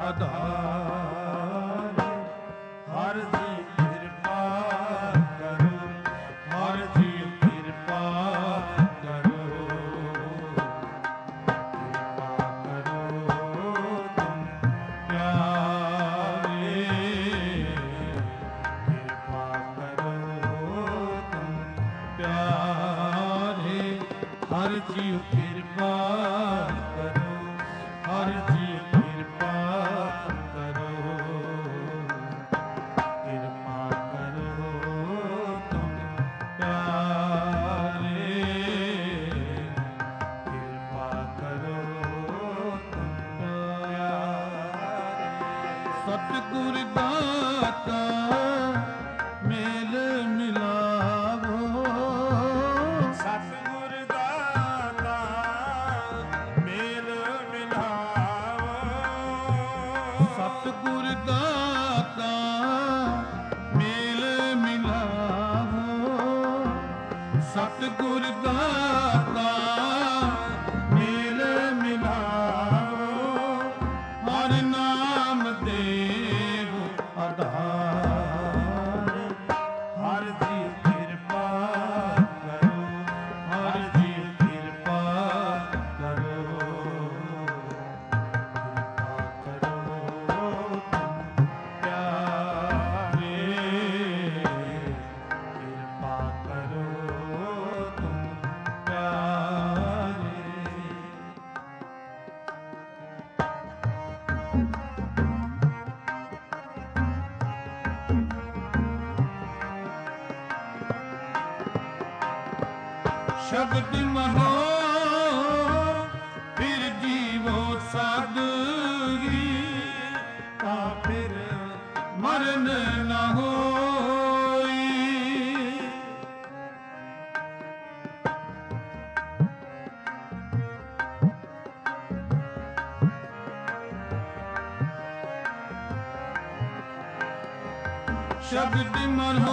ਆਧਾਰ। ਹਰ ਜੀ ਕਿਰਪਾ ਕਰੋ, ਹਰਿ ਜੀ ਕਿਰਪਾ ਕਰੋ। ਕਿਰਪਾ ਕਰੋ ਤੁਮ ਪਿਆਰੇ ਕਿਰਪਾ ਕਰੋ ਤੁਮ ਪਿਆਰੇ ਹਰਿ ਜੀ ਕਿਰਪਾ ਕਰੋ, ਹਰਿ ਜੀ ਕਿਰਪਾ ਕਰੋ, ਕਿਰਪਾ ਕਰੋ ਤੁਮ ਪਿਆਰੇ। ਕਿਰਪਾ ਕਰੋ ਤੁਮ ਪਿਆਰੇ। ਸਤਿਗੁਰ ਦਾਤਾ ਮੇਲ ਮਿਲਾਵੋ, ਸਤਿਗੁਰ ਦਾਤਾ ਮੇਲ ਮਿਲਾਵੋ, ਸਤਿਗੁਰ ਦਾਤਾ ਮੇਲ ਮਿਲਾਵੋ, ਸਤਿਗੁਰ ਦਾਤਾ ਮੇਲ ਮਿਲਾਵੋ, ਸ਼ਬਦ ਮਨੋ ਫਿਰ ਜੀਵੋ ਸਾਧਗੀ ਤਾਂ ਫਿਰ ਮਰਨ ਨਾ ਹੋਈ। ਸ਼ਬਦ ਮਨੋ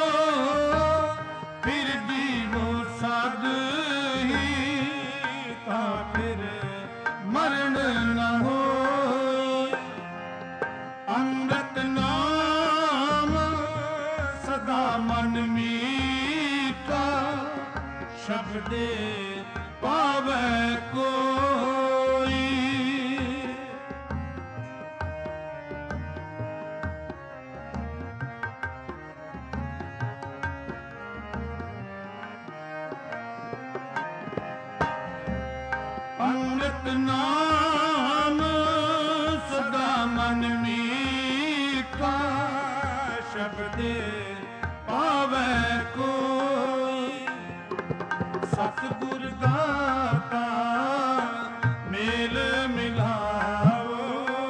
ਫਿਰ ਜੀਵੋ ਸਾਧਗੀ ਤਾਂ ਫਿਰ ਮਰਨ ਨਾ ਹੋਈ। ਅੰਮ੍ਰਿਤ ਨਾਮ ਸਦਾ ਮਨ ਮੀਠਾ ਸ਼ਬਦੇ ਪਾਵੈ ਕੋਈ। ਅੰਮ੍ਰਿਤ ਨਾਮ ਸਦਾ ਮਨ ਮੀਠਾ ਸ਼ਬਦੇ ਪਾਵੈ ਕੋਈ। ਸਤਿਗੁਰ ਦਾਤਾ ਮੇਲ ਮਿਲਾਵੋ,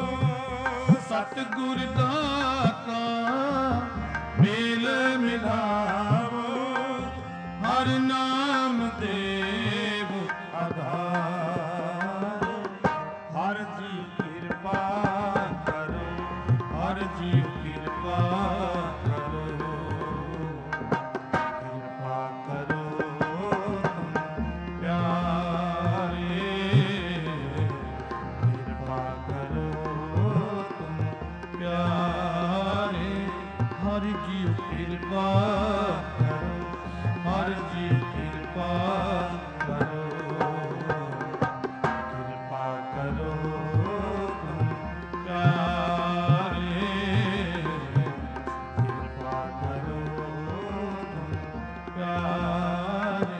ਸਤਿਗੁਰ ਦਾਤਾ ਮੇਲ ਮਿਲਾਵੋ। ਹਰਿ ਨਾਮ ਦੇਵ ਆਧਾਰ, ਹਰ ਜੀ ਕਿਰਪਾ ਕਰੋ, ਹਰਿ ਜੀ ਕਿਰਪਾ ਕਰੋ। ਕਿਰਪਾ ਕਰੋ ਤੁਮ ਪਿਆਰੇ, ਕਿਰਪਾ ਕਰੋ ਤੁਮ ਪਿਆਰੇ। ਹਰਿ ਜੀ ਕਿਰਪਾ ਕਰੋ, ਹਰਿ ਜੀ ਕਿਰਪਾ ਕਰੋ। ਕਿਰਪਾ ਕਰੋ ਤੁਮ ਪਿਆਰੇ, ਕਿਰਪਾ ਕਰੋ ਤੁਮ ਪਿਆਰੇ।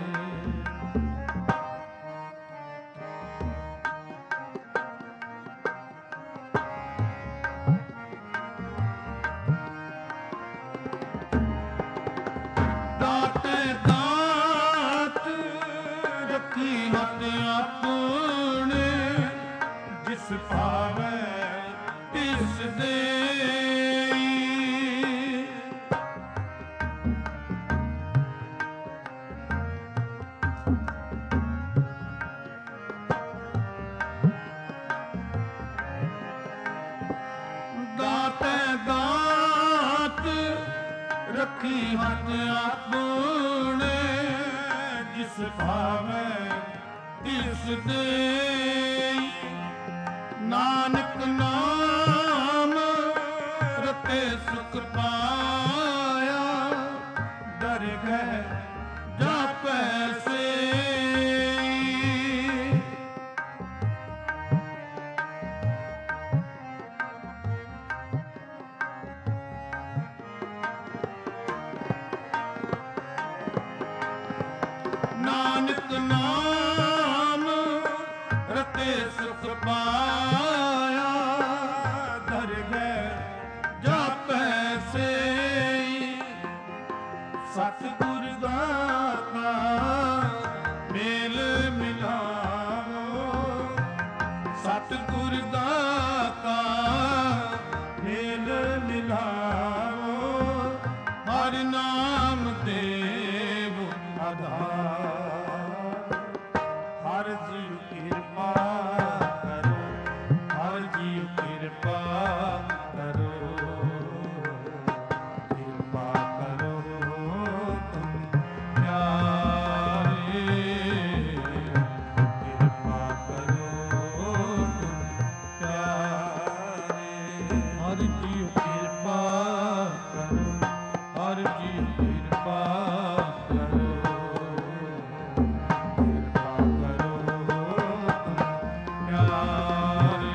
ਦਾਤੇ ਦਾਤ ਰੱਖੀ ਹੱਥ ਆਪਣੇ, ਜਿਸ ਭਾਵੈ ਤਿਸ ਦੇਈ। ਦਾਤੇ ਦਾਤ ਰੱਖੀ ਹੱਥ ਆਪਣੇ, ਜਿਸ ਭਾਵੈ ਤਿਸ ਦੇਈ। ਨਾਨਕ ਨਾਮ ਰਤੇ ਸੁਖ ਪਾਇਆ, ਦਰਗਹਿ ਜਾਪੈ ਸੇਈ। ਨਾਨਕ ਨਾਮ ਰਤੇ ਸੁਖ ਪਾਇਆ, ਦਰਗਹਿ ਜਾਪੈ ਸੇਈ। ਸਤਿਗੁਰ ਦਾਤਾ ਮੇਲ ਮਿਲਾਵੋ, ਸਤਿਗੁਰ ਦਾਤਾ ਮੇਲ ਮਿਲਾਵੋ। ਹਰਿ ਨਾਮ ਦੇਵ ਆਧਾਰ। ਹਰ ਜੀ ਕਿਰਪਾ ਕਰੋ, ਹਰਿ ਜੀ ਕਿਰਪਾ ਕਰੋ। ਕਿਰਪਾ ਕਰੋ ਤੁਮ ਪਿਆਰੇ, ਕਿਰਪਾ ਕਰੋ ਤੁਮ ਪਿਆਰੇ। ਹਰਿ ਜੀ ਕਿਰਪਾ ਕਰੋ, ਹਰਿ ਜੀ ਕਿਰਪਾ ਕਰੋ। ਕਿਰਪਾ ਕਰੋ ਤੁਮ ਪਿਆਰੇ,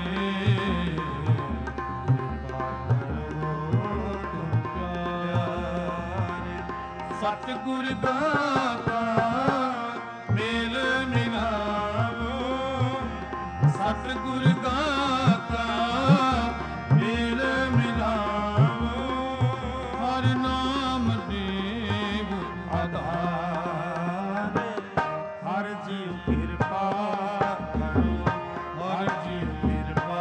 ਕਿਰਪਾ ਕਰੋ ਤੁਮ ਪਿਆਰੇ। ਸਤਿਗੁਰ ਦਾਤਾ ਮੇਲ ਮਿਲਾਵੋ, ਸਤਿਗੁਰ ਦਾਤਾ ਮੇਲ ਮਿਲਾਵੋ। ਹਰਿ ਨਾਮ ਦੇਵ ਆਧਾਰ, ਜੀਉ ਕਿਰਪਾ ਕਰੋ, ਹਰ ਜੀਉ ਕਿਰਪਾ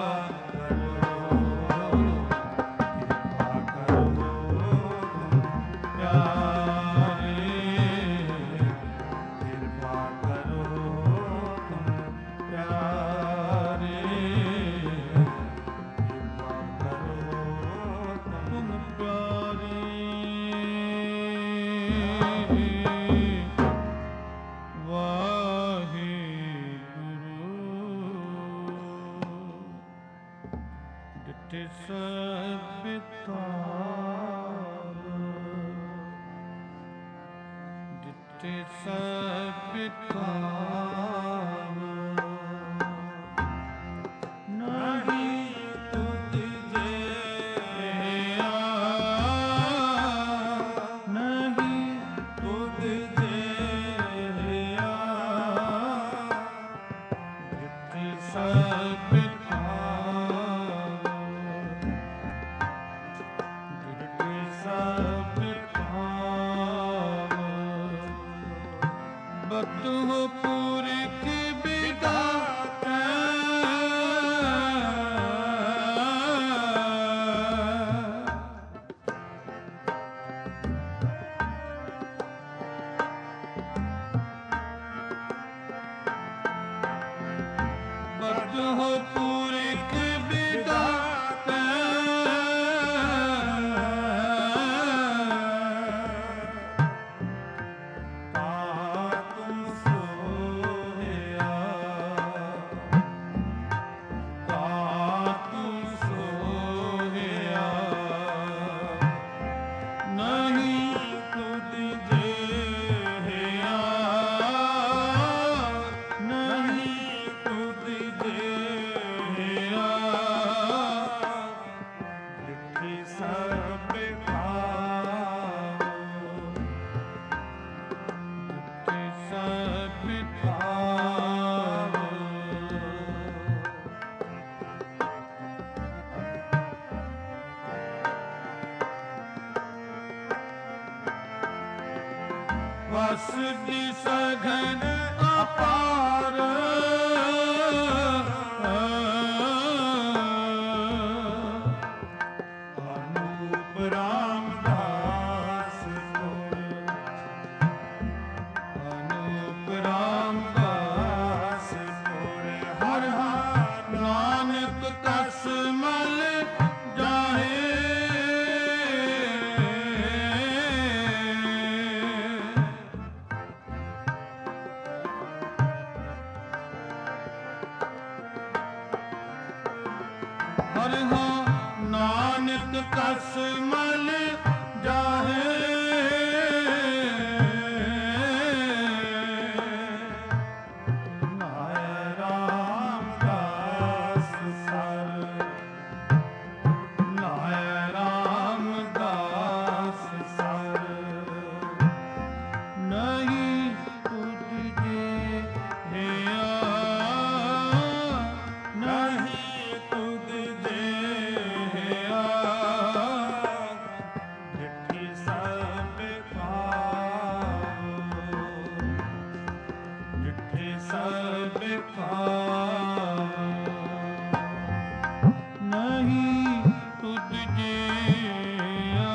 ਵਸ ਦੀ ਸਘਨ ਅਪਾਰ ਅਨੂਪ ਰਾਮਦਾਸ ਗੁਰ, ਅਨੂਪ ਰਾਮਦਾਸ ਗੁਰ ਹਰ ਹਰ ਨਾਨਕ ਕਸ ਮਲ ਜਾਹੇ ਹਰ ਹਾਂ ਨਾਨਕ ਕਸ ਮਲ ਜਾਹੇ ਨਾਇ ਰਾਮਦਾਸ ਸਰ, ਨਾਇ ਰਾਮਦਾਸ ਸਰ ਨਹੀਂ ਤੁਧ ਜੇ ਹਿਆ ਨਹੀਂ ਤੁਧ ਦੇ ਹਿਆ ਡਿਠੀ ਸਭ ਪਾਵੋ, ਜਿੱਥੇ ਸਭ ਪਾਵੋ ਨਹੀਂ ਤੁਧ ਜਿਆ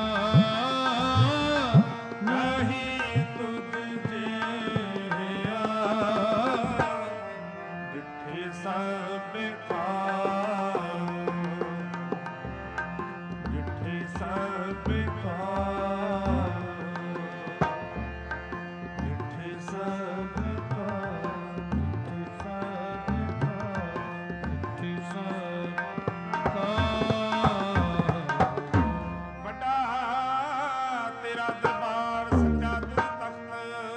ਨਹੀਂ ਤੁਧ ਜਿਹਾ ਡਿਠੀ ਸਭ ਪਾਵੋ, ਡਿਠੀ ਸਭ ਪਾਵੋ, ਡਿਠੀ ਸਭ ਪਾਵੋ, ਜਿੱਥੇ ਸਭ ਵੱਡਾ ਤੇਰਾ ਦਰਬਾਰ ਸੱਚਾ ਤਖਤ,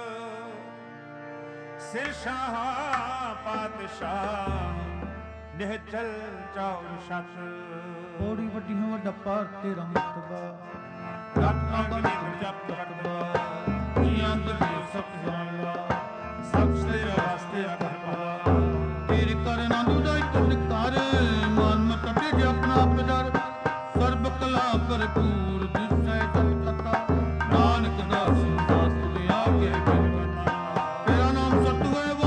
ਸਿਰ ਸ਼ਾਹ ਪਾਤਸ਼ਾਹ ਨਿਹਚਲ ਚੌਰ ਛਤ, ਥੋੜੀ ਵੱਡੀ ਨੂੰ ਵੱਡਾ ਪਾਰ ਤੇਰਾ ਮਤਬਾ ਰੱਤਾਂ ਬਣੇ ਜਪ ਰਤਬਾ, ਜੀਆਂ ਦੇ ਸਭ ਜਾਣਦਾ ਸਭ ਤੇਰੇ ਵਾਸਤੇ ਆਖਰਵਾ, ਤੇਰੇ ਕਰ ਆਨੰਦ ਉਦਾਈ ਤੁਧ ਕਰ ਮਨ ਮਤ ਭੇਜ ਆਪਣਾ ਪਜਰ ਸਰਬ ਕਲਾ ਭਰਪੂਰ ਦਿਸੈ ਜਗ ਤਤਾ ਨਾਨਕ ਦਾਸ ਦਾਸ ਲਿਆ ਕੇ ਤੇਰਾ ਨਾਮ ਸਤਿ ਹੈ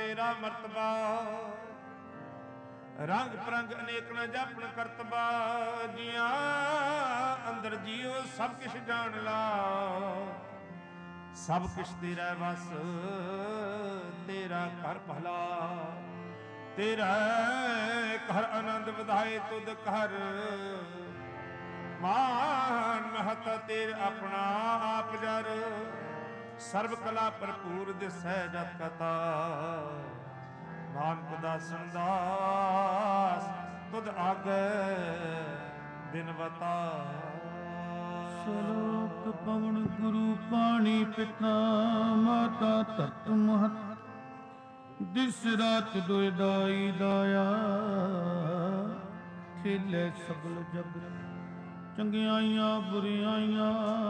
ਤੇਰਾ ਮਰਤਬਾ ਰੰਗ ਪ੍ਰੰਗ ਅਨੇਕ ਨ ਜਾਪਣ ਕਰਤਬਾ ਜੀਆਂ ਅੰਦਰ ਜੀਉ ਸਭ ਕਿਛ ਜਾਣ ਲਾ ਸਭ ਕਿਛ ਤੇਰਾ ਵਸ ਤੇਰਾ ਘਰ ਭਲਾ ਤੇਰਾ ਘਰ ਆਨੰਦ ਵਧਾਏ ਤੁਧ ਘਰ ਮਾਨ ਮਹਤ ਤੇਰ ਆਪਣਾ ਆਪ ਜਰ ਸਰਬ ਕਲਾ ਭਰਪੂਰ ਦਿਸੈ ਜਤ ਕਤਾ ਨਾਨਕ ਦਾਸਨ ਦਾਸ ਤੁਧ ਆਗੇ ਦਿਨ ਬਤਾ ਸ਼ਲੋਕ ਪਵਨ ਗੁਰੂ ਪਾਣੀ ਪਿਤਾ ਮਾਤਾ ਧਰਤ ਮਹਤ ਦਿਸ ਰਾਤ ਦੁਇ ਦਾਈ ਦਾਇਆ ਖੇਲੇ ਸਗਲ ਜਗ ਚੰਗਿਆਈਆਂ ਬੁਰਿਆਈਆਂ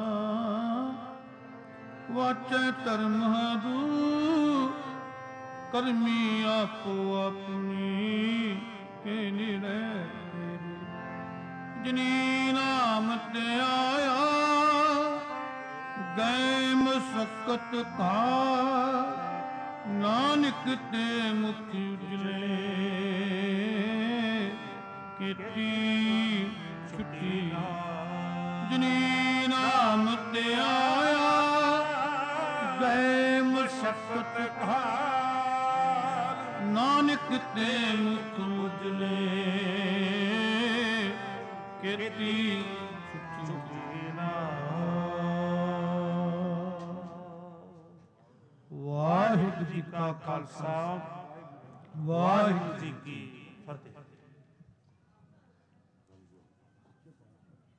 ਵਾਚੈ ਧਰਮ ਹਾਦੂ ਕਰਮੀ ਆਪੋ ਆਪਣੀ ਕੇ ਨਿਰੇ ਤੇਰੇ ਜਿਨੀ ਨਾਮ ਤੇ ਆਇਆ ਗਏ ਮੁਸਕਤ ਕਾ ਨਾਨਕ ਤੇ ਮੁਕਤੀ ਉਜਲੇ ਕੀਤੀ ਛੁੱਟੀ ਜਿਨੀ ਨਾਮ ਤੇ ਆਇਆ ਗਏ ਮੁਸਕਤ ਕਾ ਨਾਨਕ ਤੇ ਮੁਖ ਉਜਲੇ ਕੀਤੀ ਛੁੱਟੀ ਨਾ ਵਾਹਿਗੁਰੂ ਜੀ ਕਾ ਖਾਲਸਾ ਵਾਹਿਗੁਰੂ ਜੀ ਕੀ ਫਤਿਹ।